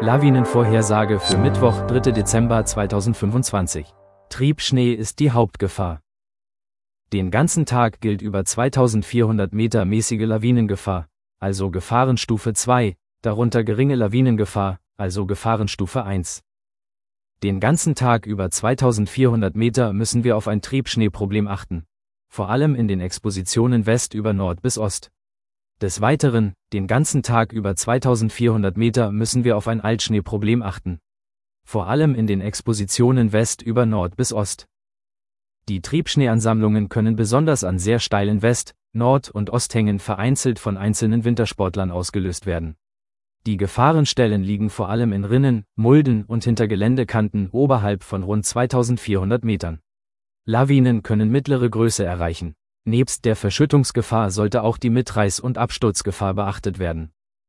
Lawinenvorhersage für Mittwoch, 3. Dezember 2025. Triebschnee ist die Hauptgefahr. Den ganzen Tag gilt über 2400 Meter mäßige Lawinengefahr, also Gefahrenstufe 2, darunter geringe Lawinengefahr, also Gefahrenstufe 1. Den ganzen Tag über 2400 Meter müssen wir auf ein Triebschneeproblem achten, vor allem in den Expositionen West über Nord bis Ost. Des Weiteren, den ganzen Tag über 2400 Meter müssen wir auf ein Altschneeproblem achten, vor allem in den Expositionen West über Nord bis Ost. Die Triebschneeansammlungen können besonders an sehr steilen West-, Nord- und Osthängen vereinzelt von einzelnen Wintersportlern ausgelöst werden. Die Gefahrenstellen liegen vor allem in Rinnen, Mulden und hinter Geländekanten oberhalb von rund 2400 Metern. Lawinen können mittlere Größe erreichen. Nebst der Verschüttungsgefahr sollte auch die Mitreiß- und Absturzgefahr beachtet werden.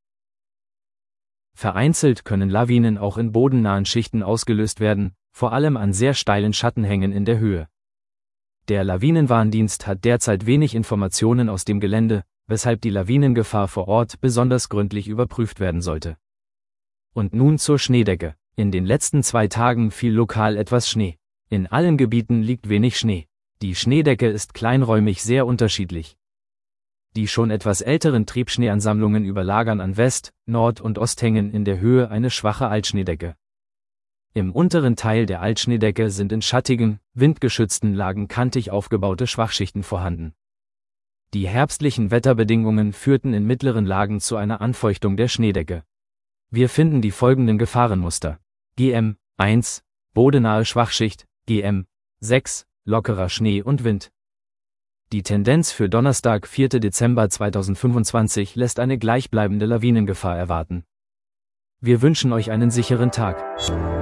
Vereinzelt können Lawinen auch in bodennahen Schichten ausgelöst werden, vor allem an sehr steilen Schattenhängen in der Höhe. Der Lawinenwarndienst hat derzeit wenig Informationen aus dem Gelände, weshalb die Lawinengefahr vor Ort besonders gründlich überprüft werden sollte. Und nun zur Schneedecke. In den letzten 2 Tagen fiel lokal etwas Schnee. In allen Gebieten liegt wenig Schnee. Die Schneedecke ist kleinräumig sehr unterschiedlich. Die schon etwas älteren Triebschneeansammlungen überlagern an West-, Nord- und Osthängen in der Höhe eine schwache Altschneedecke. Im unteren Teil der Altschneedecke sind in schattigen, windgeschützten Lagen kantig aufgebaute Schwachschichten vorhanden. Die herbstlichen Wetterbedingungen führten in mittleren Lagen zu einer Anfeuchtung der Schneedecke. Wir finden die folgenden Gefahrenmuster: GM 1, bodennahe Schwachschicht, GM 6, lockerer Schnee und Wind. Die Tendenz für Donnerstag, 4. Dezember 2025 lässt eine gleichbleibende Lawinengefahr erwarten. Wir wünschen euch einen sicheren Tag.